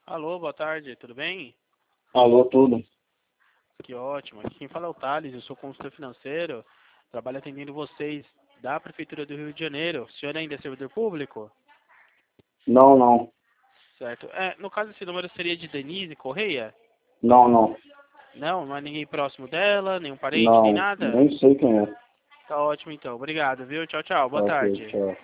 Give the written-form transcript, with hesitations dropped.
Alô, boa tarde, tudo bem? Alô, tudo? Que ótimo. Aqui quem fala é o Thales, eu sou consultor financeiro, trabalho atendendo vocês da Prefeitura do Rio de Janeiro. O senhor ainda é servidor público? Não, não. Certo. No caso, esse número seria de Denise Correia? Não, não. Não é ninguém próximo dela, nenhum parente, nem Não. nada? Nem sei quem é. Tá ótimo então, obrigado, viu? Tchau, tchau, boa Ok, tarde. tchau.